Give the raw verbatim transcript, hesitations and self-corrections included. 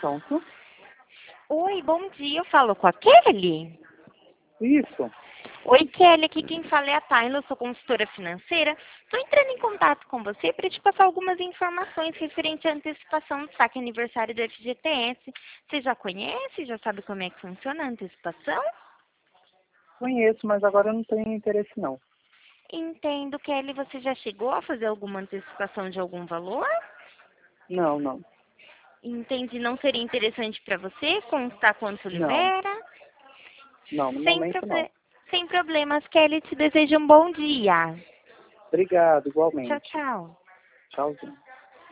Pronto. Oi, bom dia. Eu falo com a Kelly? Isso. Oi, Kelly. Aqui quem fala é a Tayla, eu sou consultora financeira. Estou entrando em contato com você para te passar algumas informações referente à antecipação do saque aniversário do F G T S. Você já conhece? Já sabe como é que funciona a antecipação? Conheço, mas agora eu não tenho interesse não. Entendo, Kelly. Você já chegou a fazer alguma antecipação de algum valor? Não, não. Entendi. Não seria interessante para você constar quanto Não. libera? Não, no Sem, momento não. proble Sem problemas, Kelly. Te desejo um bom dia. Obrigado, Tchau, igualmente. tchau. Tchauzinho.